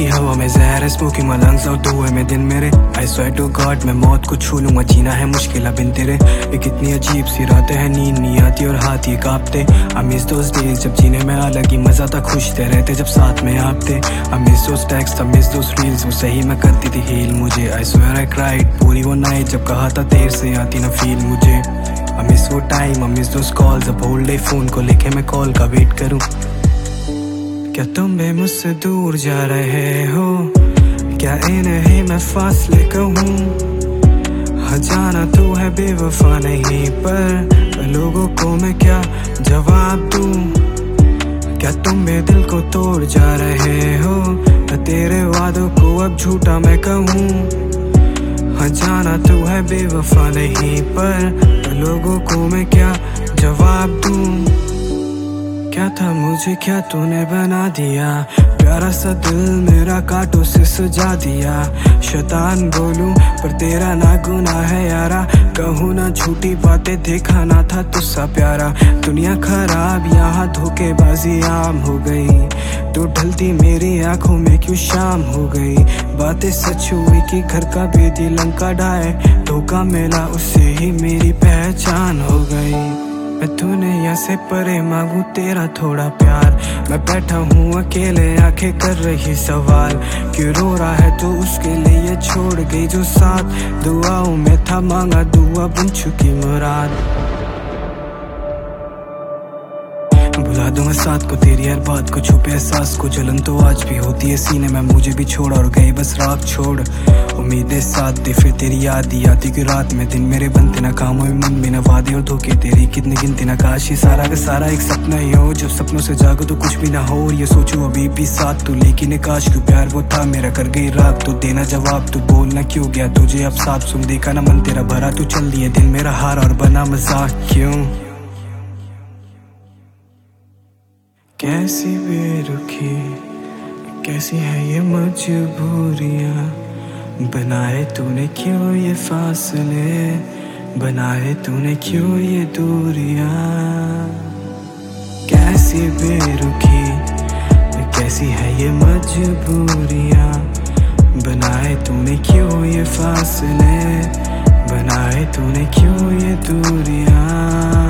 की हवा में जहर है, स्मोकिंग माय लंग्स आउट धुएं में दिन मेरे। आई स्वेयर टू गॉड मैं मौत को छू लूंगा, जीना है मुश्किल बिन तेरे। ये कितनी अजीब सी रातें हैं, नींद नहीं आती और हाथ ये कांपते। आई मिस दोस डेज जब जीने में अलग ही मजा था, खुश थे रहते जब साथ में आप थे। I miss those text, I miss those reels, वो सही में करती थी हील मुझे। आई स्वेयर आई क्राइड पूरी वो नाइट जब कहा था देर से आती ना फील मुझे। आई मिस वो time, I miss those calls, अब होल डे फोन को लेके मैं कॉल का वेट करूं। क्या तुम भी मुझसे दूर जा रहे हो, क्या इन्हें मैं फासले कहूँ। हाँ जाना तू है बेवफा नहीं, पर लोगों को मैं क्या जवाब दूँ। क्या तुम भी दिल को तोड़ जा रहे हो, तेरे वादों को अब झूठा मैं कहूँ। हाँ जाना तू है बेवफा नहीं, पर लोगों को मैं क्या जवाब दूँ। क्या था मुझे क्या तूने बना दिया, प्यारा सा दिल मेरा कांटों से सजा दिया। शैतान बोलूं पर तेरा ना गुनाह है यारा, कहूँ ना झूठी बातें, देखा ना था तुझसा प्यारा। दुनिया खराब यहाँ धोखेबाजी आम हो गई, तो ढलती मेरी आंखों में क्यों शाम हो गई। बातें सच हुई कि घर का बेदी लंका ढाए, धोखा मिला उससे ही मेरी पहचान हो गई। मैं तूने यहाँ से परे मांगू तेरा थोड़ा प्यार, मैं बैठा हूँ अकेले आंखें कर रही सवाल। क्यों रो रहा है तो उसके लिए छोड़ गई जो साथ, दुआओं में था मांगा दुआ बन चुकी मुराद। भुला दूंगा साथ को तेरी हर बात को, छुपे एहसास को, जलन तो आज भी होती है सीने में, मुझे भी छोड़ और गए बस राख छोड़। उम्मीदें साथ दे फिर तेरी याद ही आती कि रात में दिन मेरे बनते ना काम हुए, मन में ना वादे और धोखे तेरी कितनी गिनती ना काश। ये सारा का सारा एक सपना ही हो, जब सपनों से जागो तो कुछ भी ना हो। और ये सोचूं अभी भी साथ तू, लेकिन काश क्यों प्यार वो था मेरा कर गई रात। तो देना जवाब तू बोलना क्यों गया तुझे अब साफ सुन, देखा ना मन तेरा भरा तू चल दिए, दिल मेरा हार और बना मजाक क्यों। कैसी बेरुखी कैसी है ये मजबूरियाँ, बनाए तूने क्यों ये फासले, बनाए तूने क्यों ये दूरियाँ। कैसी बेरुखी कैसी है ये मजबूरियाँ, बनाए तूने क्यों ये फासले, बनाए तूने क्यों ये दूरियाँ।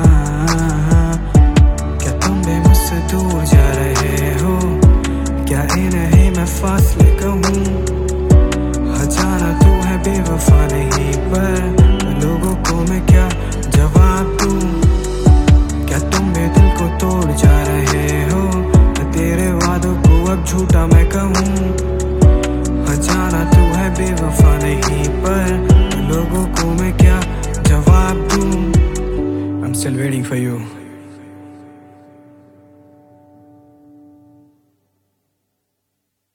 क्या तुम भी मुझसे दूर जा रहे हो, क्या इन्हें मैं फासले कहूँ। हाँ जाना तू है बेवफा नहीं, पर लोगों को मैं क्या जवाब दूँ। क्या तुम भी दिल को तोड़ जा रहे हो, तेरे वादों को अब झूठा मैं कहूँ। हाँ जाना तू है बेवफा नहीं, पर लोगों को मैं क्या जवाब दूँ। I'm still waiting for you.